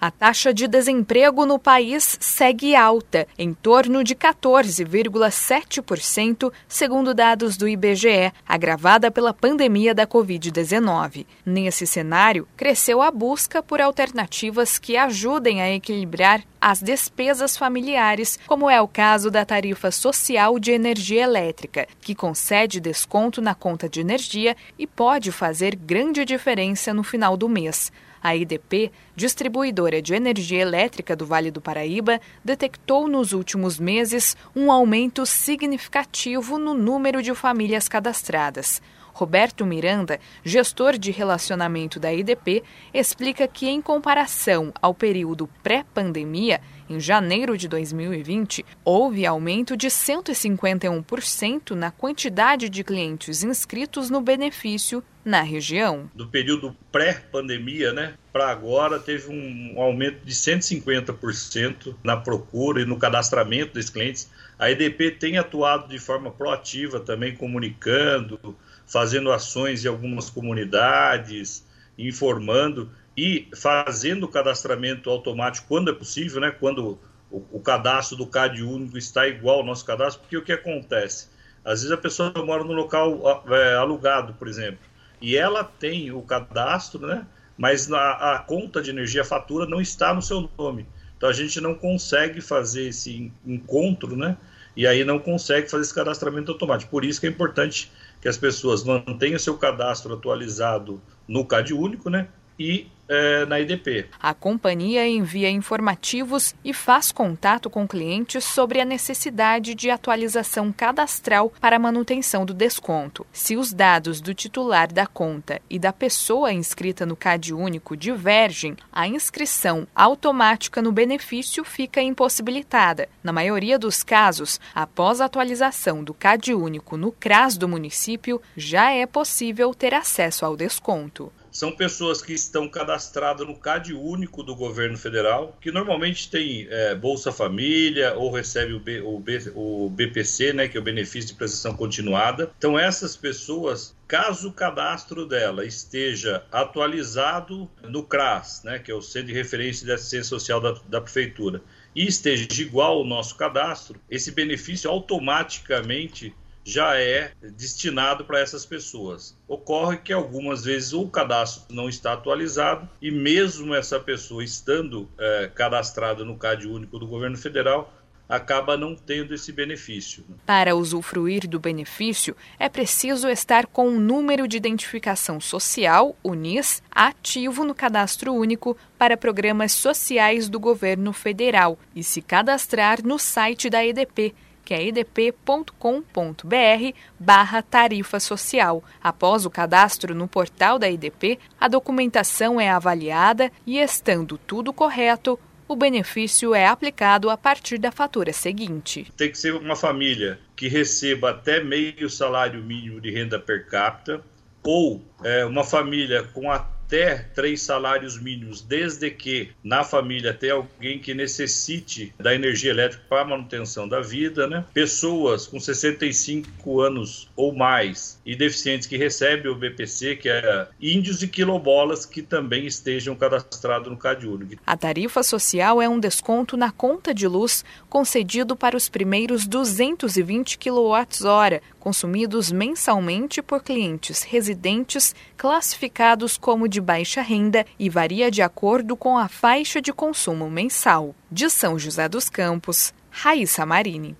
A taxa de desemprego no país segue alta, em torno de 14,7%, segundo dados do IBGE, agravada pela pandemia da Covid-19. Nesse cenário, cresceu a busca por alternativas que ajudem a equilibrar as despesas familiares, como é o caso da tarifa social de energia elétrica, que concede desconto na conta de energia e pode fazer grande diferença no final do mês. A EDP, distribuidora de energia elétrica do Vale do Paraíba, detectou nos últimos meses um aumento significativo no número de famílias cadastradas. Roberto Miranda, gestor de relacionamento da EDP, explica que, em comparação ao período pré-pandemia, em janeiro de 2020, houve aumento de 151% na quantidade de clientes inscritos no benefício na região. Do período pré-pandemia, para agora teve um aumento de 150% na procura e no cadastramento desses clientes. A EDP tem atuado de forma proativa também, comunicando, fazendo ações em algumas comunidades, informando e fazendo o cadastramento automático quando é possível, quando o cadastro do CAD único está igual ao nosso cadastro, porque o que acontece? Às vezes a pessoa mora num local alugado, por exemplo, e ela tem o cadastro, mas a conta de energia, a fatura, não está no seu nome. Então a gente não consegue fazer esse encontro, e aí não consegue fazer esse cadastramento automático. Por isso que é importante que as pessoas mantenham seu cadastro atualizado no CAD único, e na EDP. A companhia envia informativos e faz contato com clientes sobre a necessidade de atualização cadastral para a manutenção do desconto. Se os dados do titular da conta e da pessoa inscrita no CAD único divergem, a inscrição automática no benefício fica impossibilitada. Na maioria dos casos, após a atualização do CAD único no CRAS do município, já é possível ter acesso ao desconto. São pessoas que estão cadastradas no CAD único do governo federal, que normalmente tem Bolsa Família ou recebe o BPC, que é o Benefício de Prestação Continuada. Então essas pessoas, caso o cadastro dela esteja atualizado no CRAS, que é o Centro de Referência de Assistência Social da Prefeitura, e esteja igual ao nosso cadastro, esse benefício automaticamente já é destinado para essas pessoas. Ocorre que algumas vezes o cadastro não está atualizado e mesmo essa pessoa estando cadastrada no CAD único do governo federal, acaba não tendo esse benefício. Para usufruir do benefício, é preciso estar com um número de identificação social, o NIS, ativo no Cadastro Único para programas sociais do governo federal e se cadastrar no site da EDP, que é edp.com.br/tarifa social. Após o cadastro no portal da EDP, a documentação é avaliada e, estando tudo correto, o benefício é aplicado a partir da fatura seguinte. Tem que ser uma família que receba até meio salário mínimo de renda per capita ou uma família com até 3 salários mínimos, desde que na família tenha alguém que necessite da energia elétrica para a manutenção da vida, Pessoas com 65 anos ou mais e deficientes que recebem o BPC, que é índios e quilombolas que também estejam cadastrados no CAD único. A tarifa social é um desconto na conta de luz concedido para os primeiros 220 kWh, consumidos mensalmente por clientes residentes classificados como de baixa renda e varia de acordo com a faixa de consumo mensal. De São José dos Campos, Raíssa Marini.